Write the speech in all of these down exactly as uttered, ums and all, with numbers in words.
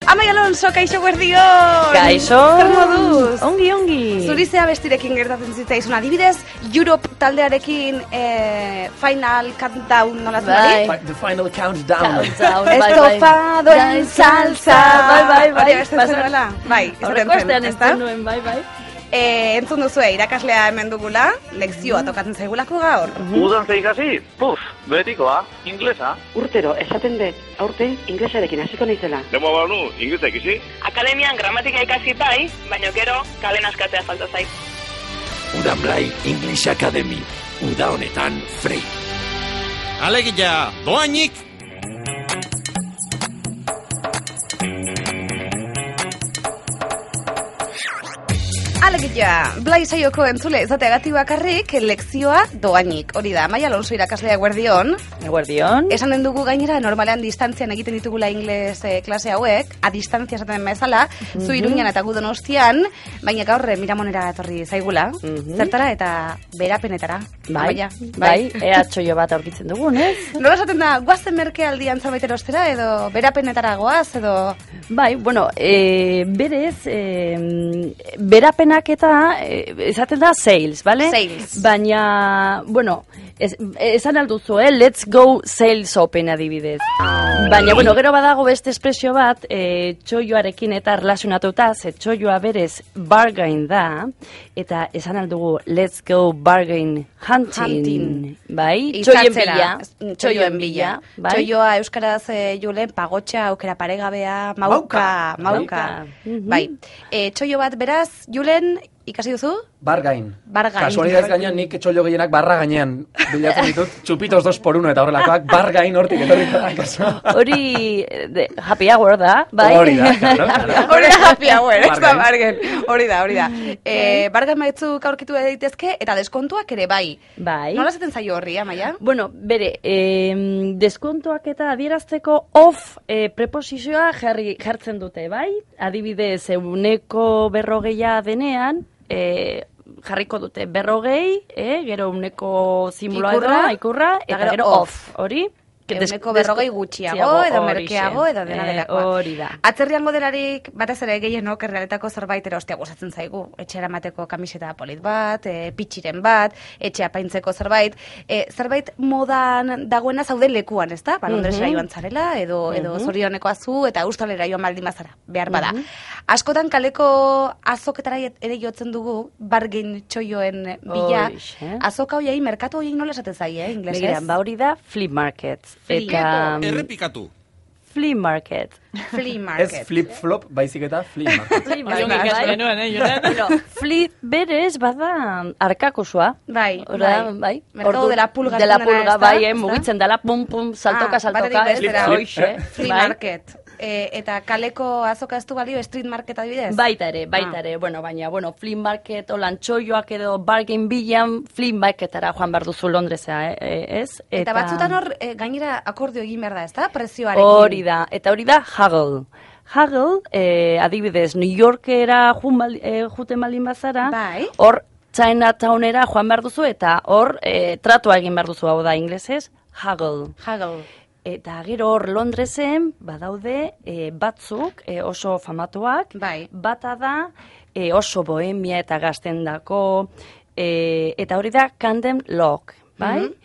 Amaia Alonso, kaixo guerdion! Kaixo! Zer moduz? Ongi, ongi! Zurizea bestirekin gertatzen zitzaizun adibidez, Europe taldearekin eh, Final Countdown nola zuen Fi- The final countdown. Countdown, bai, bai. Estofado en salsa! Bai, bai, bai. Hori beste zenuela? Bai, Horreko astean entzun nuen, bai, bai. Eh, entzun duzue, irakaslea hemen dugula, lekzioa tokatzen zaigulako gaur. Udan zeikasi? Puf, betikoa, inglesa. Urtero, esaten dut, aurte inglesarekin hasiko naizela. Demo banu, inglesa ikisi? Akademian gramatika ikasi bai, baina gero kalen askatzea falta zait. Udan Blai English Academy. Uda honetan free. Alegia, doainik! Alegia, Blai saioko entzule izateagatik bakarrik lekzioa doainik. Hori da, Amaia Alonso irakaslea guerdion. Guardion. Esanen dugu gainera, normalean distantzian egiten ditugula ingles eh, klase hauek, a distantzia esaten bezala, mm-hmm. zu Iruñan eta gu Donostian, baina gaur eh, Miramonera etorri zaigula. Mm-hmm. Zertara eta berapenetara. Bai, Amaia, bai, ea txoio bat aurkitzen dugun, ez? Nola esaten da, guazen merke aldian zerbait erostera, edo berapenetara goaz, edo... Bai, bueno, e, berez, e, berapenak eta e, esaten da sales, bale? Sales. Baina, bueno, ez, esan alduzu, eh? Let's go sales open adibidez. Baina, bueno, gero badago beste espresio bat, e, txoioarekin eta relazionatuta, ze txoioa berez bargain da, eta esan aldugu let's go bargain hunting, Hunting. bai? Txoien bila. Itzatzera, txoioen bila. bai? Txoioa euskaraz e, julen pagotxa, aukera paregabea, mauka, mauka. Mauka. Bai. E, txoio bat beraz, julen, ikasi duzu? Bargain. Bargain. Kasualidad gainean nik txollo gehienak barra gainean bilatzen ditut, txupitos dos por uno eta horrelakoak bargain hortik etorriko da kaso. Hori de, happy hour da, bai? Hori da, claro, claro. Hori da happy hour, ez da Bargain. bargain. Hori da, hori da. E, bargain baitzuk aurkitu daitezke eta deskontuak ere bai. Bai. Nola zaten zaio horri, Amaia? Bueno, bere, eh, deskontuak eta adierazteko off eh, preposizioa jarri, jartzen dute, bai? Adibidez, euneko berrogeia denean, eh, jarriko dute berrogei, eh, gero euneko simula Ikurra, edo, ikurra, eta, eta gero gero off. off, hori? Euneko berrogei gutxiago, edo merkeago, edo dena delakoa. Hori da. Atzerriango delarik, batez ere gehienok errealetako zerbait erostea gustatzen zaigu. Etxera mateko kamiseta polit bat, e, pitxiren bat, etxea paintzeko zerbait. E, zerbait modan dagoena zauden lekuan, ezta? Ba, Londresera Mhm. joan zarela, edo, edo Mhm. zorionekoa zu, eta Australiara joan baldin bazara, behar bada. Mhm. Askotan kaleko azoketara ere jotzen dugu, bargain txoioen bila. Horixe. Azoka hoiei, merkatu hoiei nola esaten zaie, eh, inglesez? Begira, ba hori da flea market. Flea. Eta Errepikatu. flea market. Flea market. Ez flip-flop, baizik eta flea market. Flea Hori market, ikasi bai. genuen, eh, Julen? Bueno, flea berez bada arkakosua. Bai, Ora, bai. bai. Merkatu Ordu- de la pulga de la dena, pulga, ezta? bai, eh, Ezta? mugitzen dela, pum, pum, saltoka, Ah, saltoka. batetik bestera. Hoixe, Flea bai. market. E, eta kaleko azoka ez du balio street market adibidez? Baita ere, baita Ah. ere, bueno, baina, bueno, flea market, olan txoioak edo bargain bilan, flea marketara joan behar duzu Londresa, eh, ez? Eta, batzutan hor, e, gainera akordio egin behar da, ez da? Prezioarekin. Hori da, eta hori da haggle. Haggle, eh, adibidez, New Yorkera jun bal- eh, juten baldin bazara, Bai. hor Chinatownera joan behar duzu, eta hor eh, tratua egin behar duzu, hau da inglesez, haggle. Haggle. Eta gero hor Londresen badaude e, batzuk e, oso famatuak, Bai. bata da e, oso bohemia eta gaztendako, e, eta hori da Camden Lock, bai? Mhm.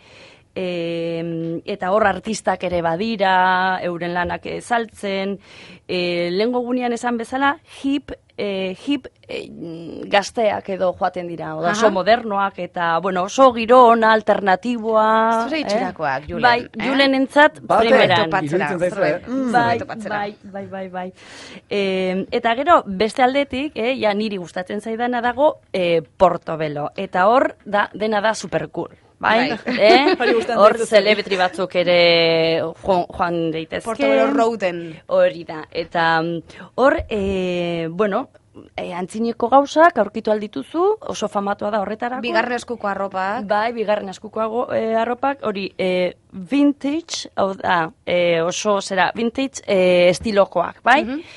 E, eta hor artistak ere badira, euren lanak e, saltzen, e, lehengo gunean esan bezala, hip, e, hip e, gazteak edo joaten dira, oda, oso Aha. modernoak eta, bueno, oso giro ona, alternatiboa. Zure itxurakoak, Julen, Bai, eh? Julen entzat, Bate, primeran. topatzera, iruditzen zaizu, zerbait. eh? Mm, Bai, zerbait topatzera. bai, bai, bai, bai. E, eta gero, beste aldetik, eh, ja niri gustatzen zaidana dago, eh, Portobello. Eta hor, da, dena da super cool. Bai, Bai. eh? Hori gustatzen Hor zaituzte. zelebritri batzuk ere joan, joan daitezke. Portobello Roaden. Hori da. Eta mm, hor, eh, bueno, e, antzineko gauzak aurkitu aldituzu, oso famatua da horretarako. Bigarren eskuko arropak. Bai, bigarren eskuko e, arropak, hori e, vintage, hau da, e, oso zera, vintage e, estilokoak, bai? Mhm.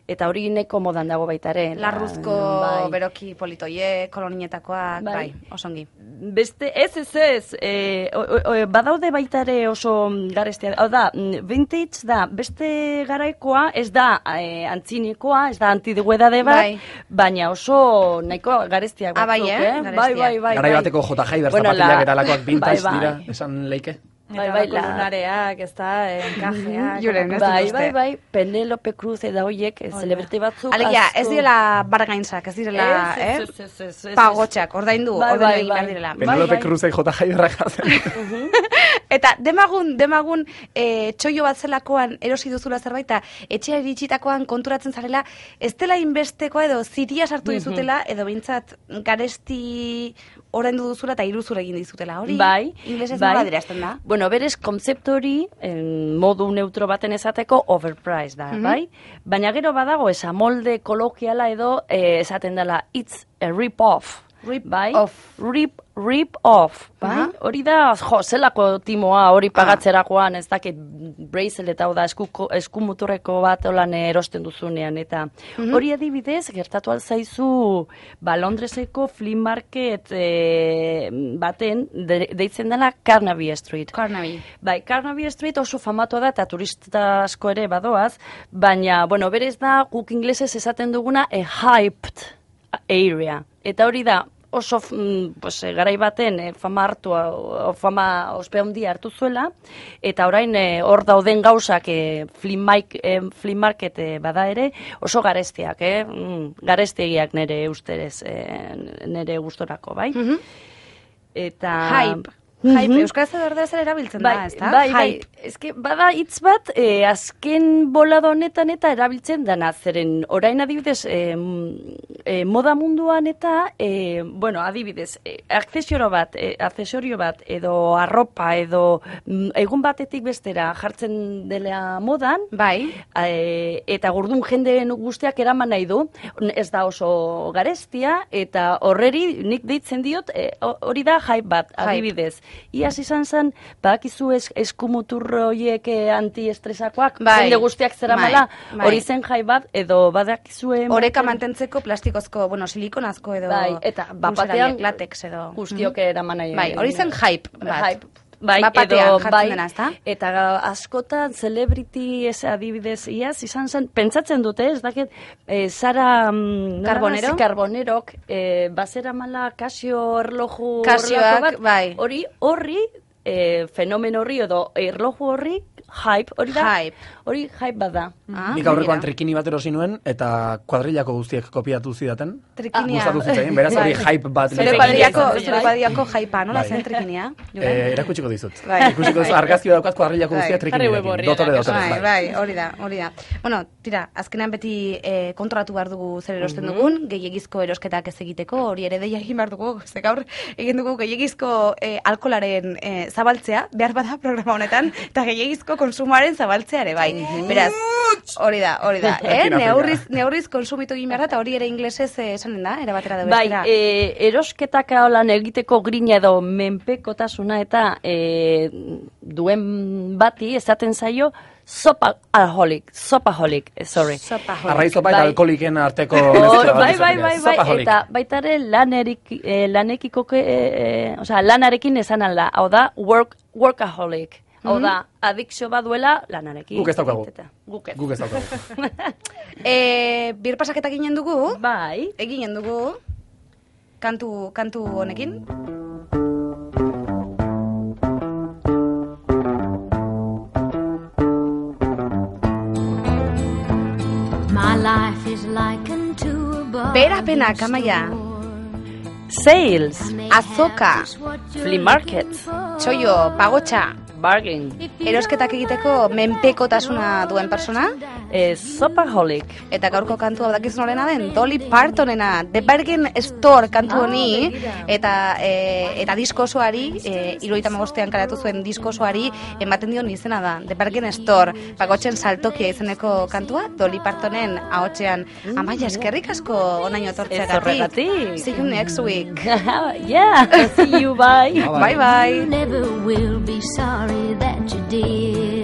eta hori neko modan dago baita ere. Larruzko, bai. beroki politoie, koloninetakoak, bai, Bai. osongi. Beste, ez, ez, ez, e, o, o, badaude baita ere oso garestia, hau da, vintage da, beste garaikoa, ez da e, antzinekoa, ez da antidiguedade bat, Bai. baina oso nahiko garestiak Ah, bai, batzuk, eh? eh? Bai, Garestia. bai, bai. Garai bai. bateko J. Haiber Bueno, zapatilak la- eta alakoak vintage bai, bai. dira, esan leike. Bai, Eta bai, bako la- lunareak, ez da, enkajeak. Julen, ez Bai, dut bai, uste. bai, Penelope Cruz eta hoiek, celebrity batzuk. Alegia, ez asko- direla bargaintzak, ez direla, Ez, eh? ez, ez, ez, ez, ez. Pagotxak, ordaindu, Bai, ordaindu bai, egin behar bai. direla. Bai, Penelope bai. Cruzek J. Haiberra jazen. Eta demagun, demagun, e, txoio bat zelakoan erosi duzula zerbait, eta etxea iritsitakoan konturatzen zarela, ez dela inbestekoa edo ziria sartu dizutela, edo behintzat garesti oraindu duzula eta iruzur egin dizutela. Hori, Bai, inglesez bai. nola dirazten da? Bueno, berez, kontzeptu hori, en, modu neutro baten esateko, overpriced da, bai? Baina gero badago, esa molde kolokiala edo, eh, esaten dela, it's a rip-off. Rip bai? off. Rip, rip off, bai? Aha. Hori da, jo, zelako timoa, hori pagatzerakoan, ez dakit, bracelet hau da, eskuko, eskumuturreko bat olan erosten duzunean, eta hori adibidez, gertatu alzaizu, ba, Londreseko flea market eh, baten, de, deitzen dela Carnaby Street. Carnaby. Bai, Carnaby Street oso famatua da eta turista asko ere badoaz, baina, bueno, berez da, guk inglesez esaten duguna, a hyped area. Eta hori da, oso mm, pues, eh, garai baten eh, fama hartu, o, fama ospe handia hartu zuela, eta orain eh, hor dauden gauzak eh, flea, maik, eh, flea market eh, bada ere, oso garestiak, eh? Mm, garestegiak nire usterez, eh, nire gustorako, bai? Eta... Hype. Hype, euskaraz edo erderaz ere erabiltzen da, ez da? Bai, bai, Hype. eske bada hitz bat, eh, azken bolada honetan eta erabiltzen dana, zeren orain adibidez, eh, eh, moda munduan eta, eh, bueno, adibidez, eh, akzesorio bat, eh, akzesorio bat, edo arropa, edo mm, egun batetik bestera jartzen dela modan, Bai. eh, eta gurdun jendeen guztiak eraman nahi du, ez da oso garestia, eta horreri nik deitzen diot, eh, hori da hype bat, Hype. adibidez. Iaz izan zen, badakizu es, eskumuturro horiek eh, antiestresakoak, Bai. jende guztiak zeramala, Bai, bai. hori zen jai bat, edo badakizue... Oreka mantentzeko plastikozko, bueno, silikonazko edo Bai, eta pulserariak, bapatean latex edo. guztiok eraman nahi. Bai, hori zen hype bat. Hype. Bai, Bapatean edo, jartzen bai, dena, ezta? eta askotan celebrity ez adibidez iaz, izan zen, pentsatzen dute, ez dakit, eh, Sara mm, nola da, Carbonero? Carbonerok, eh, bazera mala Casio erloju Casioak, horrelako bat, bai. hori, horri, eh, fenomen horri edo erloju horri, hype, hori da, Hype. hori hype bat da. Ah, Nik aurrekoan mira. trikini bat erosi nuen, eta kuadrillako guztiek kopiatu zidaten. Trikinia. Gustatu zitzaien, beraz hori Bai. hype bat. Zure nintzen. padiako, Bai. zure padiako jaipa, nola Bai. zen trikinia? Eh, erakutsiko dizut. Bai. Ikusiko duzu, argazki daukat kuadrillako Bai. guztiak Jarri trikinirekin. web Dotore, orrian, dotore. Bai, bai, hori da, hori da. Bueno, tira, azkenean beti eh, kontratu behar dugu zer erosten dugun, gehiagizko erosketak ez egiteko, hori ere deia egin behar dugu, ze gaur egin dugu gehiagizko eh, alkolaren eh, zabaltzea, behar bada programa honetan, eta gehiagizko konsumoaren zabaltzea ere, bai. Beraz, hori da, hori da, eh? Afrika. Neurriz, neurriz konsumitu egin behar da, eta hori ere inglesez eh, esanen da, era batera da Bai, bestera. e, erosketak holan egiteko grina edo menpekotasuna eta e, duen bati esaten zaio sopaholic, sopaholic, eh, sorry. Sopaholic. Arraizopa eta Bai. alkoholiken arteko Oh, mezcla bat bai, izan bai, dira. bai, bai, Sopaholic. eta baita ere lanerik, eh, lanekiko, eh, eh, osea, lanarekin esan ala, hau da, work, workaholic. Hau da, adikzio bat duela lanarekin. Guk ez daukagu. Eta, Guk ez. Guk ez daukagu. Eh, bir pasaketak ginen dugu, Bai. eginen dugu, kantu, kantu honekin. Berapenak, Amaia. Sales, Azoka, flea market, txoio, pagotxa, bargain, erosketak egiteko menpekotasuna duen persona, eh, sopaholic. eta gaurko kantua badakizun horrena den, Dolly Partonena, The Bargain Store kantu honi, eta e, eta diskosoari, e, iruita magostean karatu zuen diskosoari, ematen dion izena da, The Bargain Store, pagotxen saltokia izeneko kantua, Dolly Partonen ahotsean, Amaia, eskerrik asko onaino etortzeagatik. horregatik. See you next week. Yeah, see you, bye. Bye bye. never will be sorry that you did.